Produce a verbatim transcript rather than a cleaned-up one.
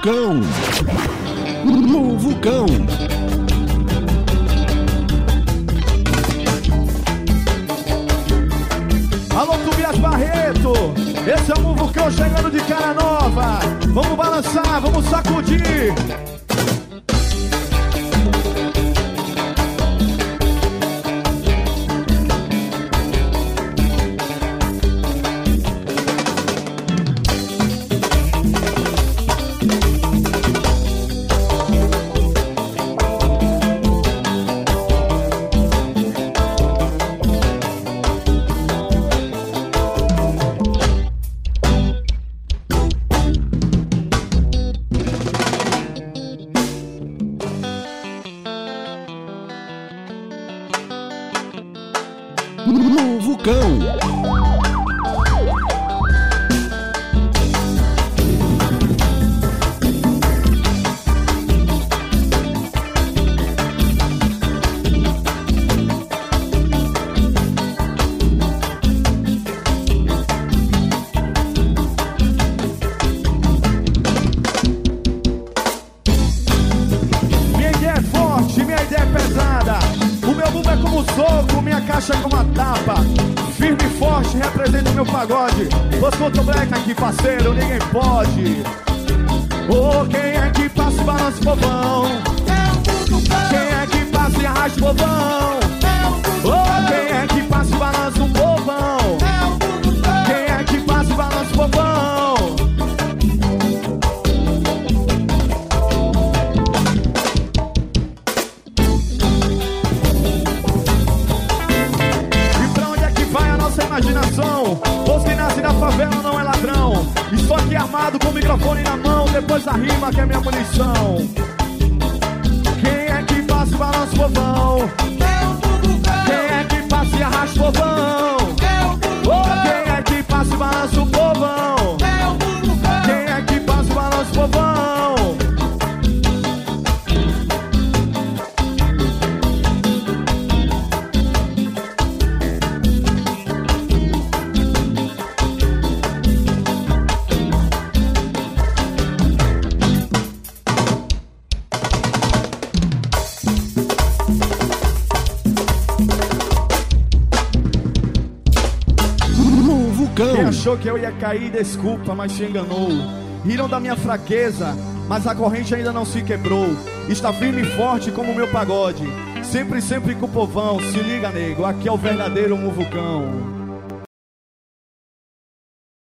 Muvucão. Muvucão. Alô, Tobias Barreto, esse é o Muvucão chegando de cara nova. Vamos balançar, vamos sacudir. Muvucão. Minha ideia é forte, minha ideia é pesada. O meu bumbo é como um soco, minha caixa é como uma tapa. Firme e forte, representa o meu pagode. Os contra o black aqui, parceiro, ninguém pode. Oh, quem é que passa e balança o povão? Quem é que passa e arrasta o povão? Oh, quem é que passa e balança o povão? Quem é que passa e balança o povão? Imaginação, os que nascem da favela não é ladrão. Estou aqui armado com o microfone na mão, depois da rima que é minha munição. Quem é que passa e balança o povão? Quem é que passa e arrasta o povão? Oh, quem é que passa e balança o povão? Quem é que passa e balança o povão? Quem achou que eu ia cair, desculpa, mas se enganou. Riram da minha fraqueza, mas a corrente ainda não se quebrou. Está firme e forte como o meu pagode. Sempre, sempre com o povão. Se liga, nego, aqui é o verdadeiro Muvucão.